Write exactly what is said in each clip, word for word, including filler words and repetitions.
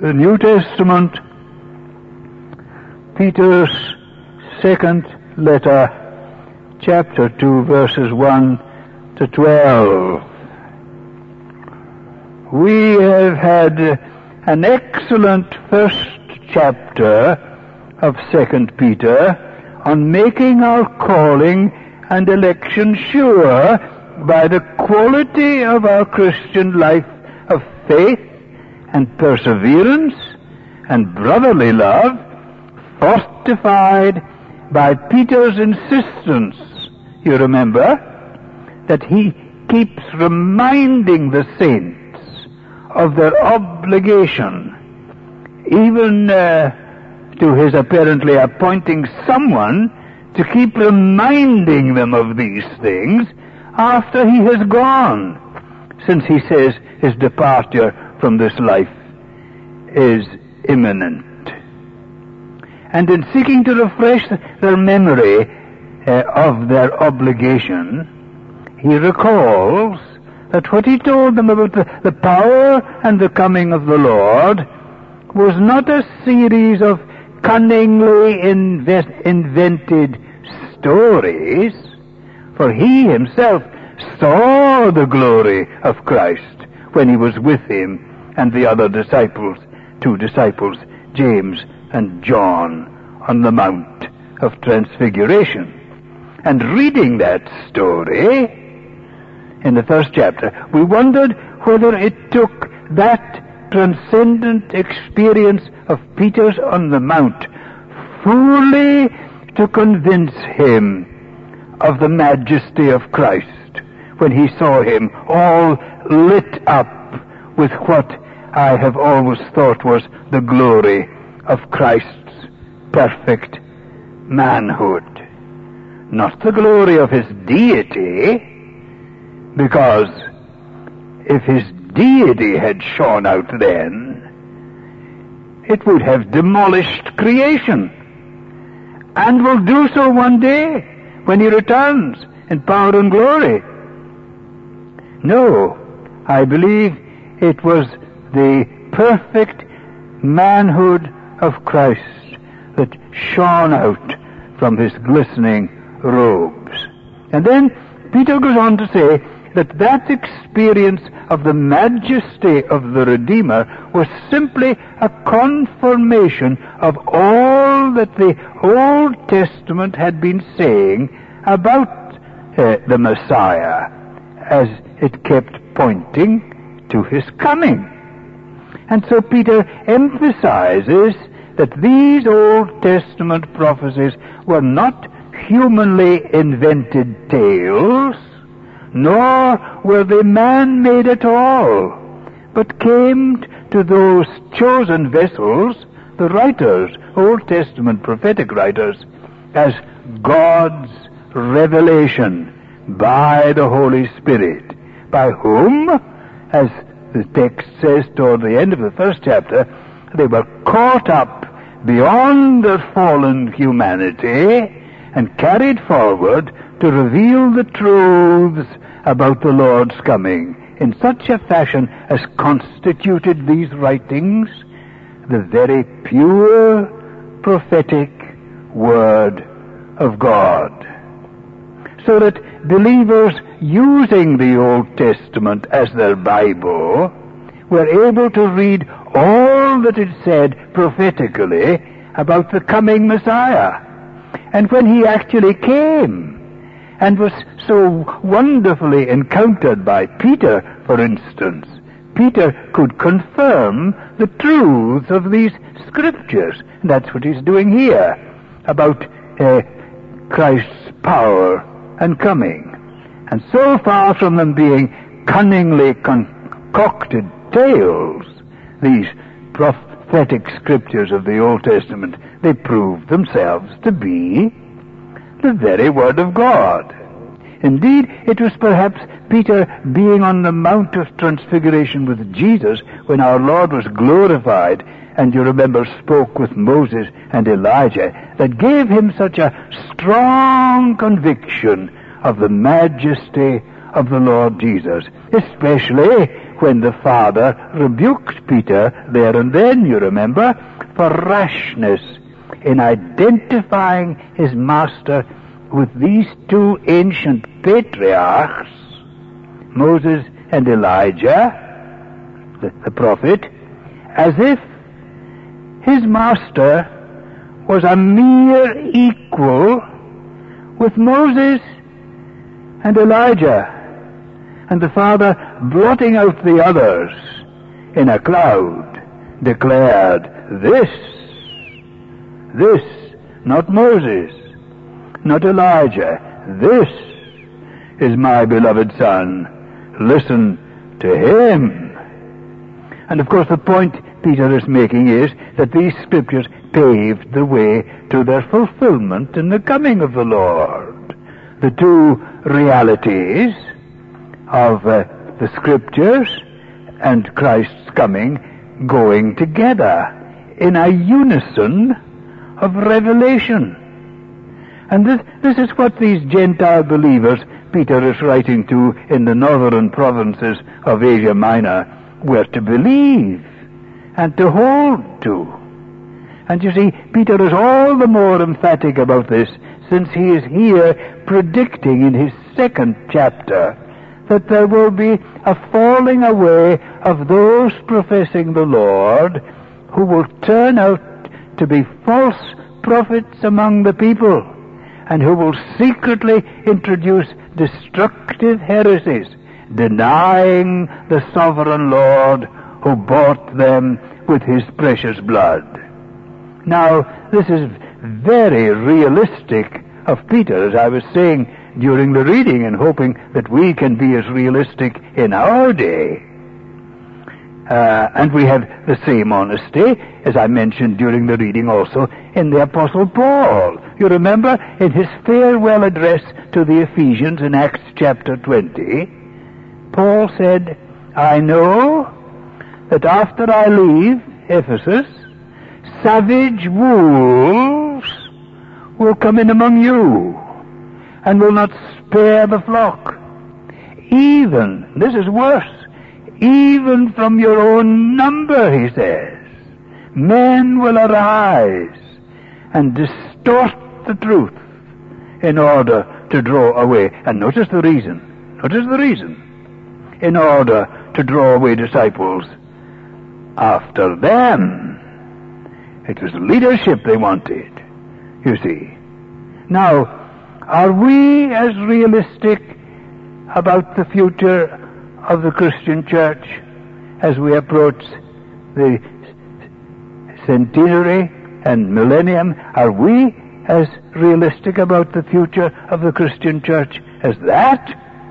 the New Testament, Peter's second letter, chapter two, verses one to twelve. We have had an excellent first chapter of Second Peter on making our calling and election sure by the quality of our Christian life of faith and perseverance and brotherly love, fortified by Peter's insistence, you remember, that he keeps reminding the saints of their obligation, even uh, to his apparently appointing someone to keep reminding them of these things after he has gone, since he says his departure from this life is imminent. And in seeking to refresh their memory uh, of their obligation, he recalls that what he told them about the, the power and the coming of the Lord was not a series of cunningly invest, invented stories, for he himself saw the glory of Christ when he was with him and the other disciples, two disciples, James and John, on the Mount of Transfiguration. And reading that story in the first chapter, we wondered whether it took that transcendent experience of Peter's on the Mount fully to convince him of the majesty of Christ when he saw him all lit up with what I have always thought was the glory of Christ's perfect manhood. Not the glory of his deity, because if his deity had shone out then, it would have demolished creation, and will do so one day when he returns in power and glory. No, I believe it was the perfect manhood of Christ that shone out from his glistening robes. And then Peter goes on to say that that experience of the majesty of the Redeemer was simply a confirmation of all that the Old Testament had been saying about uh, the Messiah, as it kept pointing to his coming. And so Peter emphasizes that these Old Testament prophecies were not humanly invented tales, nor were they man-made at all, but came to those chosen vessels, the writers, Old Testament prophetic writers, as God's revelation by the Holy Spirit, by whom, as the text says toward the end of the first chapter, they were caught up beyond their fallen humanity and carried forward to reveal the truths about the Lord's coming in such a fashion as constituted these writings the very pure prophetic Word of God. So that believers using the Old Testament as their Bible were able to read all that it said prophetically about the coming Messiah. And when he actually came and was so wonderfully encountered by Peter, for instance, Peter could confirm the truths of these scriptures. And that's what he's doing here about uh, Christ's power and coming. And so far from them being cunningly concocted tales, these prophetic scriptures of the Old Testament, they prove themselves to be the very Word of God. Indeed, it was perhaps Peter being on the Mount of Transfiguration with Jesus when our Lord was glorified, and you remember spoke with Moses and Elijah, that gave him such a strong conviction of the majesty of the Lord Jesus, especially when the Father rebuked Peter there and then, you remember, for rashness in identifying his master with these two ancient patriarchs, Moses and Elijah, the, the prophet, as if his master was a mere equal with Moses and Elijah, and the Father, blotting out the others in a cloud, declared, this, this, not Moses, not Elijah, this is my beloved Son. Listen to him. And of course the point Peter is making is that these scriptures paved the way to their fulfillment in the coming of the Lord. The two realities of uh, the scriptures and Christ's coming going together in a unison of revelation. And this, this is what these Gentile believers Peter is writing to in the northern provinces of Asia Minor were to believe and to hold to. And you see, Peter is all the more emphatic about this since he is here predicting in his second chapter that there will be a falling away of those professing the Lord who will turn out to be false prophets among the people and who will secretly introduce destructive heresies, denying the sovereign Lord who bought them with his precious blood. Now, this is very realistic of Peter, as I was saying during the reading, and hoping that we can be as realistic in our day. Uh, and we have the same honesty, as I mentioned during the reading also, in the Apostle Paul. You remember in his farewell address to the Ephesians in Acts chapter twenty, Paul said, I know that after I leave Ephesus, savage wolves will come in among you and will not spare the flock. Even, this is worse, even from your own number, he says, men will arise and distort the truth in order to draw away. And notice the reason. Notice the reason. In order to draw away disciples after them. It was leadership they wanted, you see. Now, are we as realistic about the future of the Christian church as we approach the centenary and millennium? Are we as realistic about the future of the Christian church as that?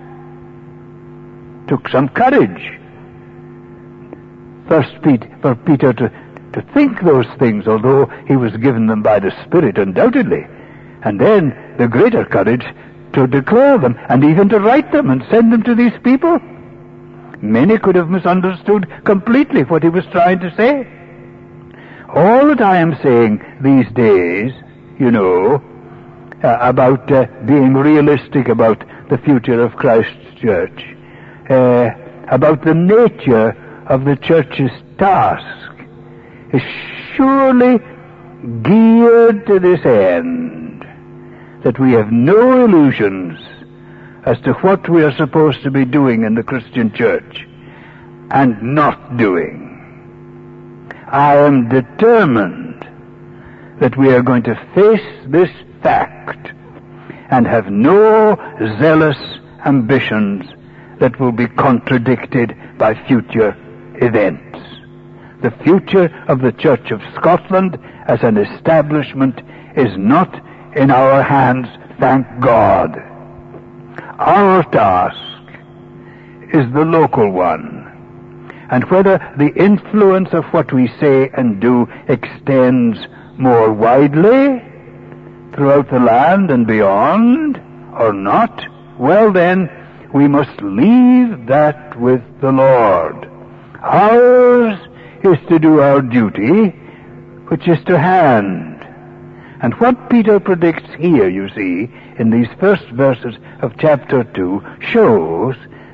Took some courage. First, for Peter to, to think those things, although he was given them by the Spirit, undoubtedly. And then the greater courage to declare them and even to write them and send them to these people. Many could have misunderstood completely what he was trying to say. All that I am saying these days, you know, uh, about uh, being realistic about the future of Christ's church, uh, about the nature of the church's task, is surely geared to this end, that we have no illusions as to what we are supposed to be doing in the Christian church and not doing. I am determined that we are going to face this fact and have no zealous ambitions that will be contradicted by future events. The future of the Church of Scotland as an establishment is not in our hands, thank God. Our task is the local one. And whether the influence of what we say and do extends more widely throughout the land and beyond or not, well then, we must leave that with the Lord. Ours is to do our duty, which is to hand. And what Peter predicts here, you see, in these first verses of chapter two, shows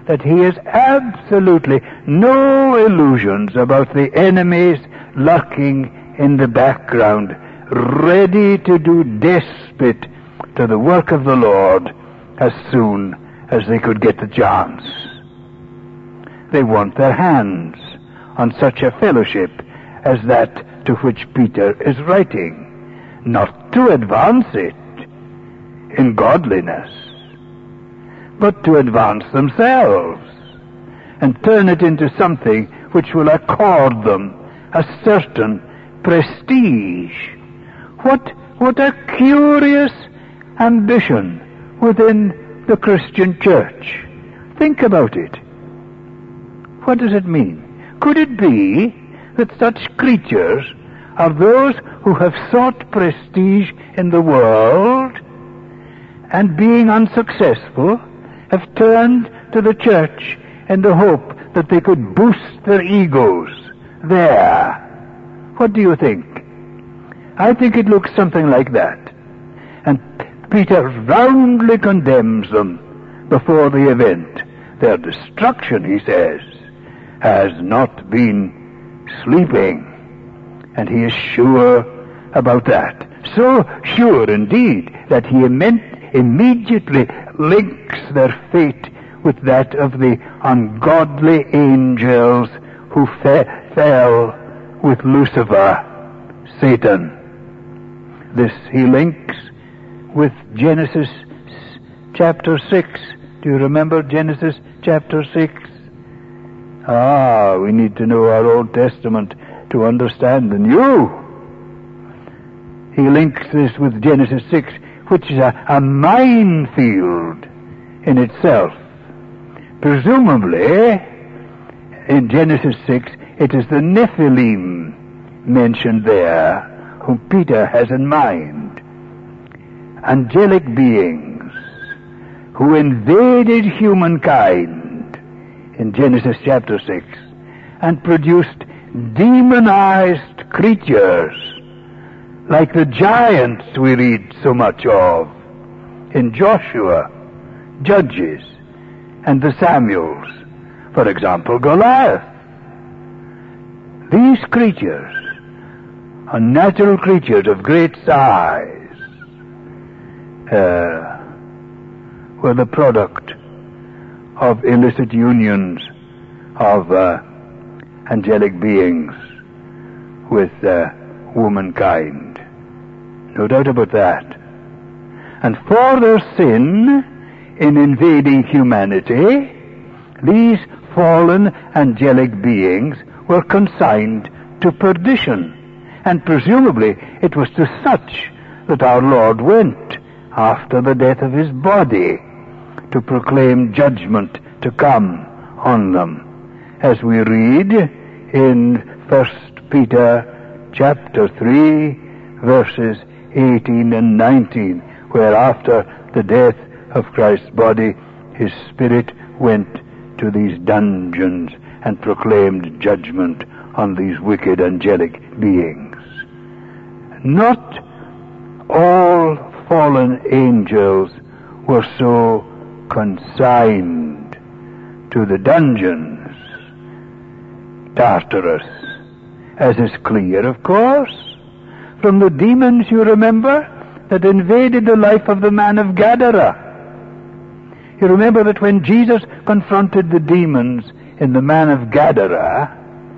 that he has absolutely no illusions about the enemies lurking in the background, ready to do despite to the work of the Lord as soon as they could get the chance. They want their hands on such a fellowship as that to which Peter is writing, not to advance it in godliness, but to advance themselves and turn it into something which will accord them a certain prestige. What, what a curious ambition within the Christian church. Think about it. What does it mean? Could it be that such creatures are those who have sought prestige in the world and, being unsuccessful, have turned to the church in the hope that they could boost their egos there? What do you think? I think it looks something like that. And Peter roundly condemns them before the event. Their destruction, he says, has not been sleeping. And he is sure about that. So sure indeed that he imme- immediately links their fate with that of the ungodly angels who fe- fell with Lucifer, Satan. This he links with Genesis chapter six. Do you remember Genesis chapter six? Ah, we need to know our Old Testament to understand the New. He links this with Genesis six, which is a, a minefield in itself. Presumably, in Genesis six, it is the Nephilim mentioned there, whom Peter has in mind. Angelic beings who invaded humankind in Genesis chapter six and produced demonized creatures like the giants we read so much of in Joshua, Judges, and the Samuels. For example, Goliath. These creatures, unnatural creatures of great size, uh, were the product of illicit unions of uh, angelic beings with uh, womankind. No doubt about that. And for their sin in invading humanity, these fallen angelic beings were consigned to perdition. And presumably it was to such that our Lord went after the death of his body, to proclaim judgment to come on them, as we read in First Peter chapter three, verses eighteen and nineteen, where after the death of Christ's body, his spirit went to these dungeons and proclaimed judgment on these wicked angelic beings. Not all fallen angels were so consigned to the dungeons, Tartarus, as is clear, of course, from the demons, you remember, that invaded the life of the man of Gadara. You remember that when Jesus confronted the demons in the man of Gadara,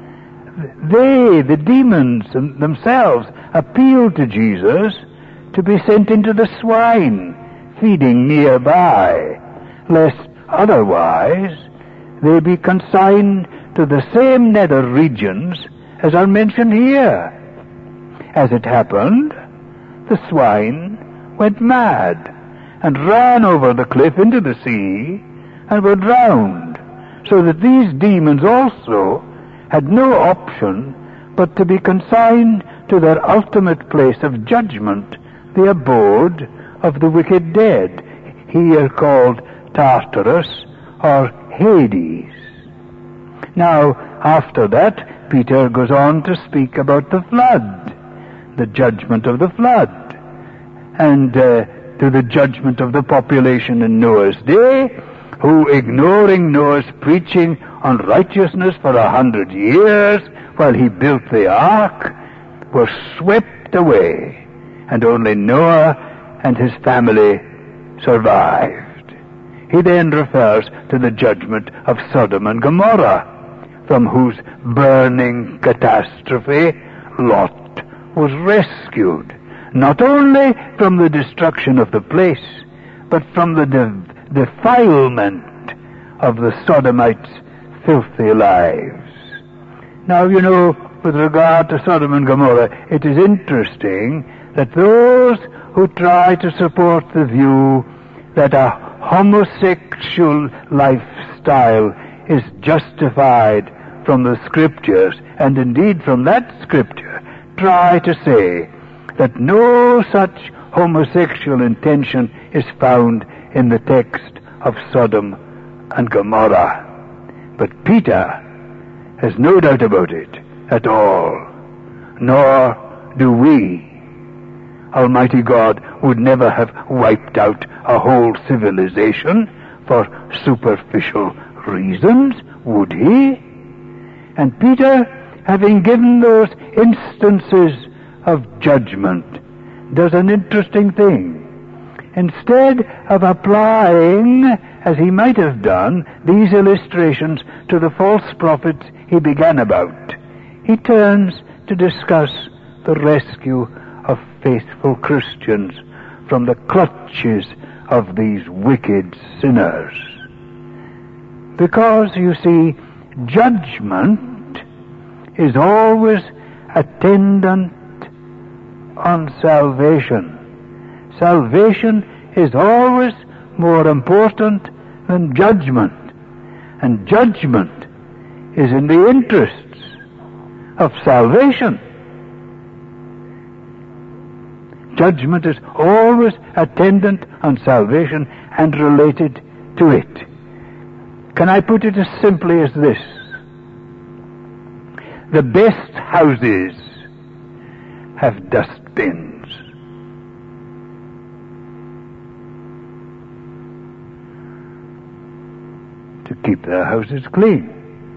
they, the demons themselves, appealed to Jesus to be sent into the swine feeding nearby, lest otherwise they be consigned to the same nether regions as are mentioned here. As it happened, the swine went mad and ran over the cliff into the sea and were drowned, so that these demons also had no option but to be consigned to their ultimate place of judgment, the abode of the wicked dead, here called Tartarus or Hades. Now, after that, Peter goes on to speak about the flood, the judgment of the flood, and uh, to the judgment of the population in Noah's day, who, ignoring Noah's preaching on righteousness for a hundred years while he built the ark, were swept away, and only Noah and his family survived. He then refers to the judgment of Sodom and Gomorrah, from whose burning catastrophe Lot was rescued, not only from the destruction of the place, but from the de- defilement of the Sodomites' filthy lives. Now, you know, with regard to Sodom and Gomorrah, it is interesting that those who try to support the view that a homosexual lifestyle is justified from the Scriptures, and indeed from that Scripture, try to say that no such homosexual intention is found in the text of Sodom and Gomorrah. But Peter has no doubt about it at all, nor do we. Almighty God would never have wiped out a whole civilization for superficial reasons, would he? And Peter, having given those instances of judgment, does an interesting thing. Instead of applying, as he might have done, these illustrations to the false prophets he began about, he turns to discuss the rescue of faithful Christians from the clutches of these wicked sinners. Because, you see, judgment is always attendant on salvation. Salvation is always more important than judgment. And judgment is in the interests of salvation. Judgment is always attendant on salvation and related to it. Can I put it as simply as this? The best houses have dustbins. To keep their houses clean.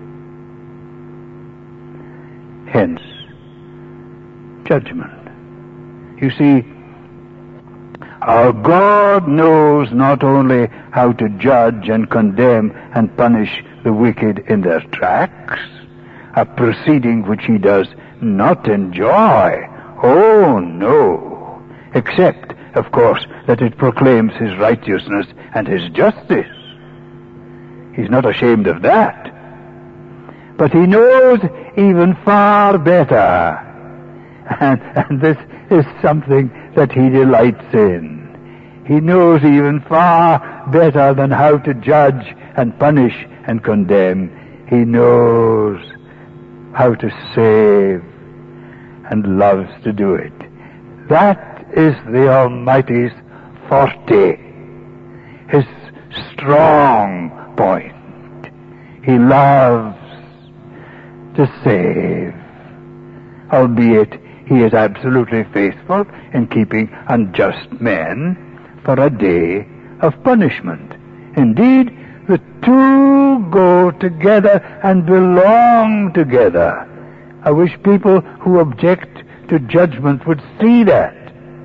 Hence, judgment. You see, our God knows not only how to judge and condemn and punish the wicked in their tracks, a proceeding which he does not enjoy. Oh, no. Except, of course, that it proclaims his righteousness and his justice. He's not ashamed of that. But he knows even far better. And, and this is something that he delights in. He knows even far better than how to judge and punish and condemn. He knows how to save and loves to do it. That is the Almighty's forte, his strong point. He loves to save, albeit he is absolutely faithful in keeping unjust men for a day of punishment. Indeed, the two go together and belong together. I wish people who object to judgment would see that,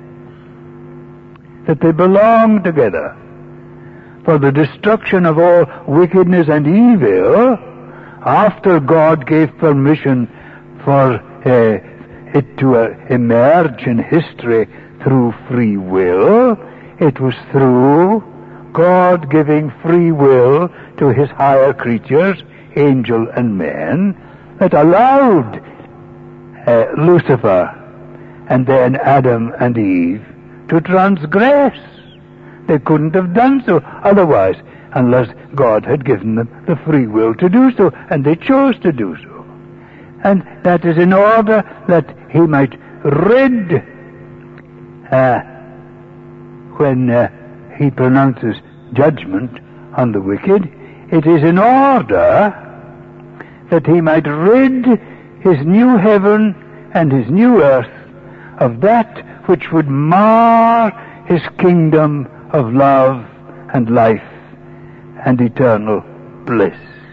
that they belong together. For the destruction of all wickedness and evil, after God gave permission for uh, it to uh, emerge in history through free will, it was through God giving free will to his higher creatures, angel and men, that allowed uh, Lucifer and then Adam and Eve to transgress. They couldn't have done so otherwise, unless God had given them the free will to do so, and they chose to do so. And that is in order that he might rid, uh, when uh, he pronounces judgment on the wicked, it is in order that he might rid his new heaven and his new earth of that which would mar his kingdom of love and life and eternal bliss.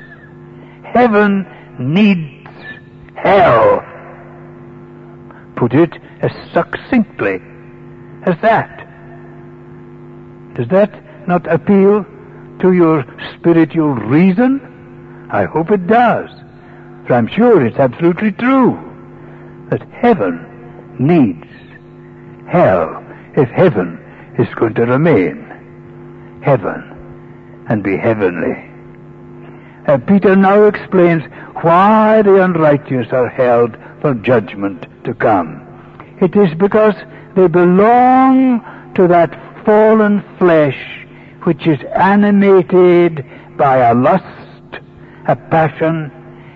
Heaven needs hell. Put it as succinctly as that. Does that not appeal to your spiritual reason? I hope it does. For I'm sure it's absolutely true that heaven needs hell if heaven is going to remain heaven and be heavenly. Uh, Peter now explains why the unrighteous are held for judgment to come. It is because they belong to that fallen flesh which is animated by a lust, a passion,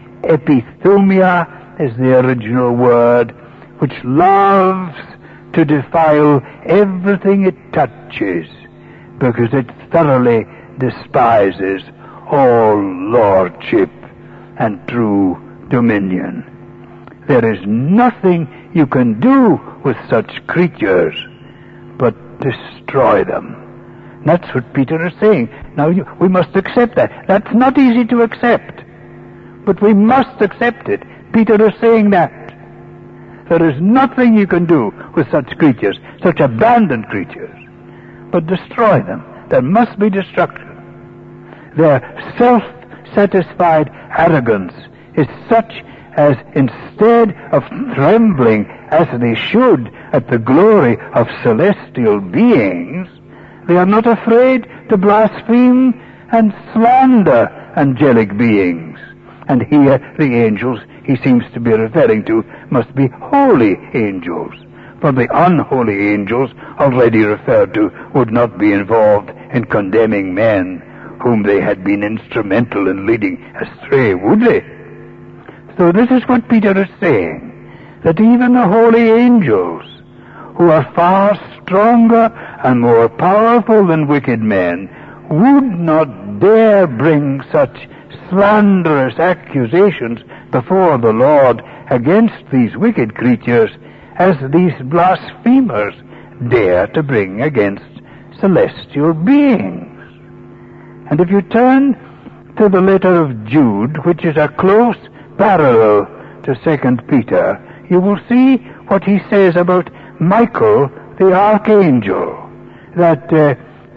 epithumia is the original word, which loves to defile everything it touches because it thoroughly despises all lordship and true dominion. There is nothing you can do with such creatures but destroy them. That's what Peter is saying. Now you, we must accept that. That's not easy to accept, but we must accept it. Peter is saying that. There is nothing you can do with such creatures, such abandoned creatures, but destroy them. There must be destruction. Their self-satisfied arrogance is such as instead of trembling as they should at the glory of celestial beings, they are not afraid to blaspheme and slander angelic beings. And here the angels he seems to be referring to must be holy angels, for the unholy angels already referred to would not be involved in condemning men whom they had been instrumental in leading astray, would they? So this is what Peter is saying, that even the holy angels, who are far stronger and more powerful than wicked men, would not dare bring such slanderous accusations before the Lord against these wicked creatures as these blasphemers dare to bring against celestial beings. And if you turn to the letter of Jude, which is a close parallel to Second Peter, you will see what he says about Michael the archangel, that uh,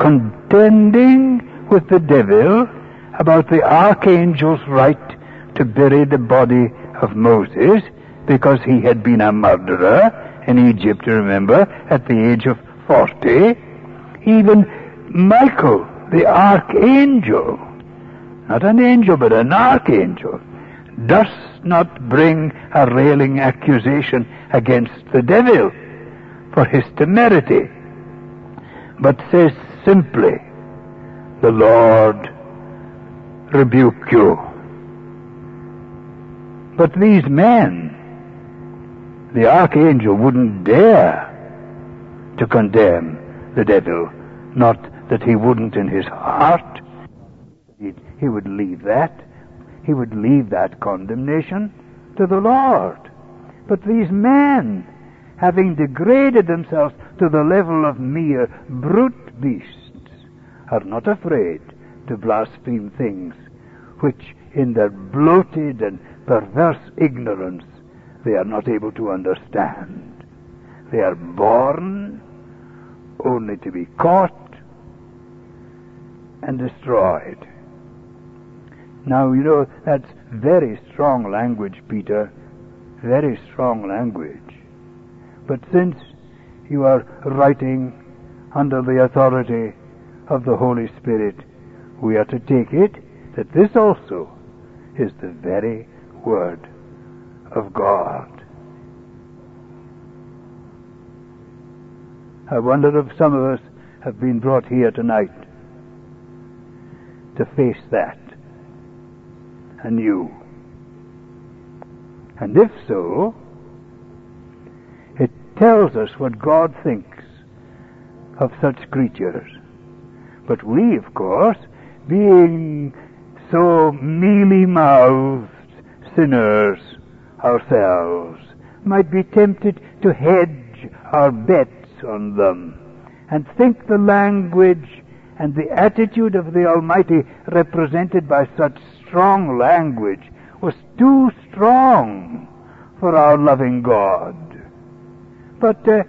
contending with the devil about the archangel's right to bury the body of Moses because he had been a murderer in Egypt, remember, at the age of forty. Even Michael the archangel, not an angel but an archangel, does not bring a railing accusation against the devil for his temerity, but says simply, "The Lord rebuke you." But these men, the archangel wouldn't dare to condemn the devil, not that he wouldn't in his heart. He, he would leave that. He would leave that condemnation to the Lord. But these men, having degraded themselves to the level of mere brute beasts, are not afraid to blaspheme things which in their bloated and perverse ignorance they are not able to understand. They are born only to be caught and destroyed. Now, you know, that's very strong language, Peter, very strong language. But since you are writing under the authority of the Holy Spirit, we are to take it that this also is the very Word of God. I wonder if some of us have been brought here tonight to face that anew. And if so, it tells us what God thinks of such creatures. But we, of course, being so mealy-mouthed sinners ourselves, might be tempted to hedge our bets on them and think the language And the attitude of the Almighty, represented by such strong language, was too strong for our loving God. But uh,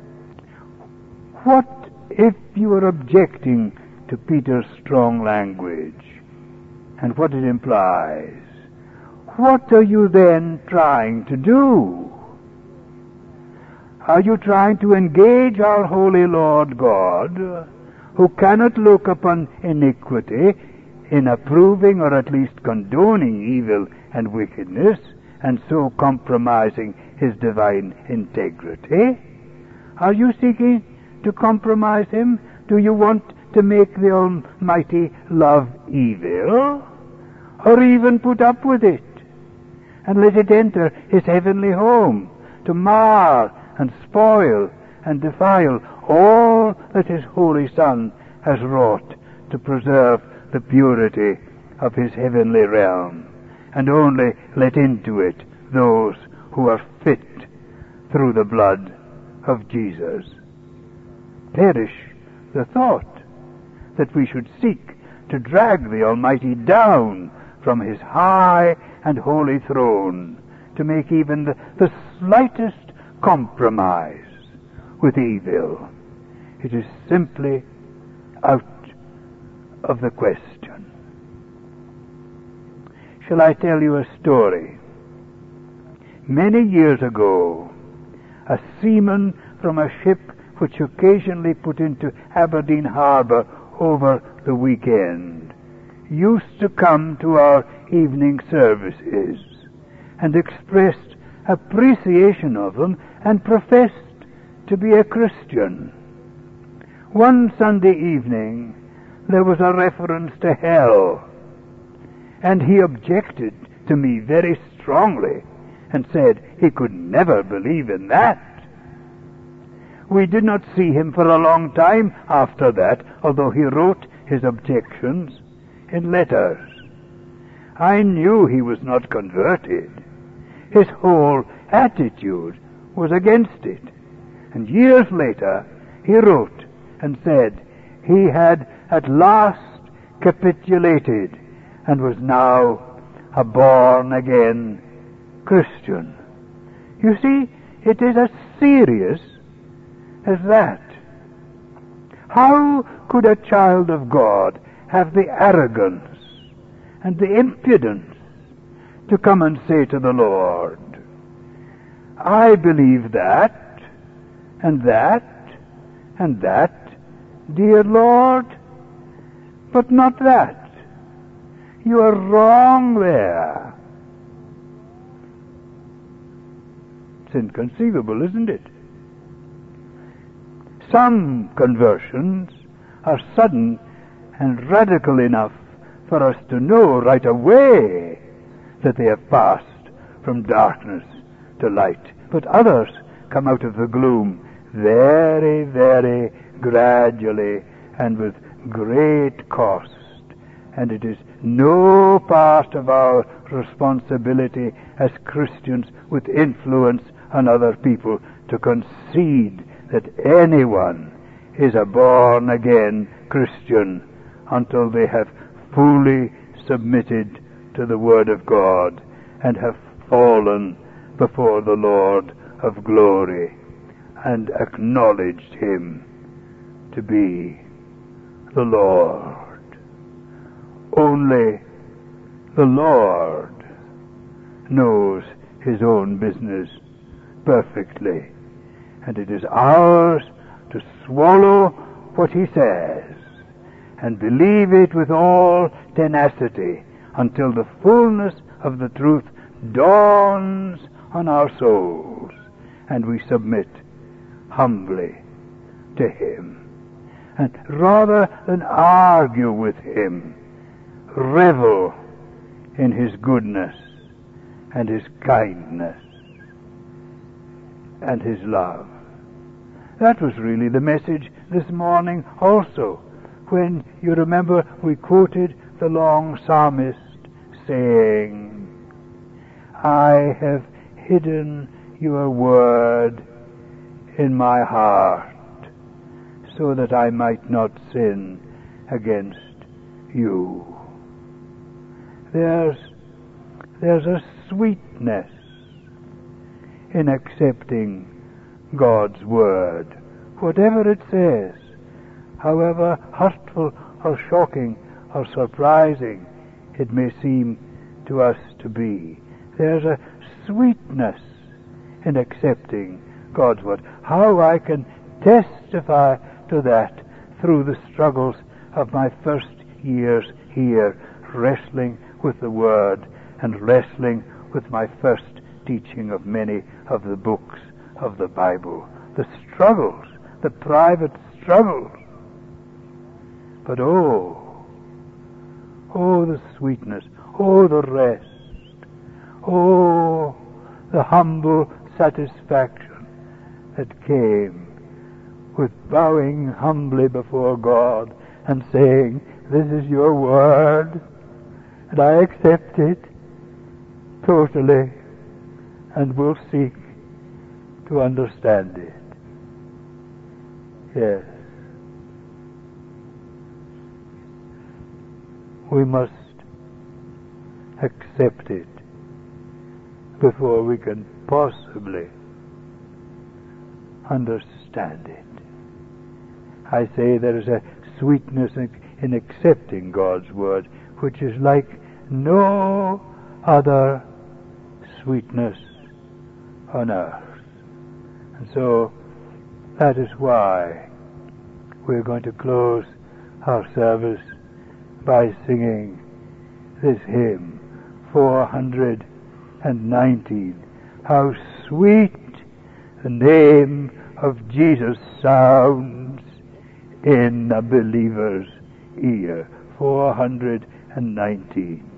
what if you are objecting to Peter's strong language and what it implies? What are you then trying to do? Are you trying to engage our holy Lord God, who cannot look upon iniquity in approving or at least condoning evil and wickedness, and so compromising his divine integrity? Are you seeking to compromise him? Do you want to make the Almighty love evil, or even put up with it, and let it enter his heavenly home to mar and spoil and defile all that his holy Son has wrought to preserve the purity of his heavenly realm, and only let into it those who are fit through the blood of Jesus? Perish the thought that we should seek to drag the Almighty down from his high and holy throne to make even the, the slightest compromise with evil. It is simply out of the question. Shall I tell you a story? Many years ago, a seaman from a ship which occasionally put into Aberdeen Harbour over the weekend used to come to our evening services and expressed appreciation of them and professed to be a Christian. One Sunday evening there was a reference to hell, and he objected to me very strongly and said he could never believe in that. We did not see him for a long time after that, although he wrote his objections in letters. I knew he was not converted. His whole attitude was against it. And years later, he wrote and said he had at last capitulated and was now a born-again Christian. You see, it is as serious as that. How could a child of God have the arrogance and the impudence to come and say to the Lord, I believe that, and that, and that, dear Lord, but not that. You are wrong there. It's inconceivable, isn't it? Some conversions are sudden and radical enough for us to know right away that they have passed from darkness to light. But others come out of the gloom very, very gradually and with great cost. And it is no part of our responsibility as Christians with influence on other people to concede that anyone is a born-again Christian until they have fully submitted to the Word of God and have fallen before the Lord of glory and acknowledged him to be the Lord. Only the Lord knows his own business perfectly, and it is ours to swallow what he says and believe it with all tenacity until the fullness of the truth dawns on our souls and we submit humbly to him. And rather than argue with him, revel in his goodness and his kindness and his love. That was really the message this morning also, when, you remember, we quoted the long psalmist saying, I have hidden your word in my heart so that I might not sin against you. There's, there's a sweetness in accepting God's word, whatever it says, however hurtful or shocking or surprising it may seem to us to be. There's a sweetness in accepting God's word. How I can testify to that through the struggles of my first years here, wrestling with the word and wrestling with my first teaching of many of the books of the Bible. The struggles, the private struggles. But oh, oh the sweetness, oh the rest, oh the humble satisfaction that came with bowing humbly before God and saying, this is your word, and I accept it totally and will seek to understand it. Yes. We must accept it before we can possibly understand it. I say there is a sweetness in accepting God's word which is like no other sweetness on earth. And so that is why we're going to close our service by singing this hymn, four hundred nineteen. How sweet the name of Jesus sounds in a believer's ear. four hundred nineteen.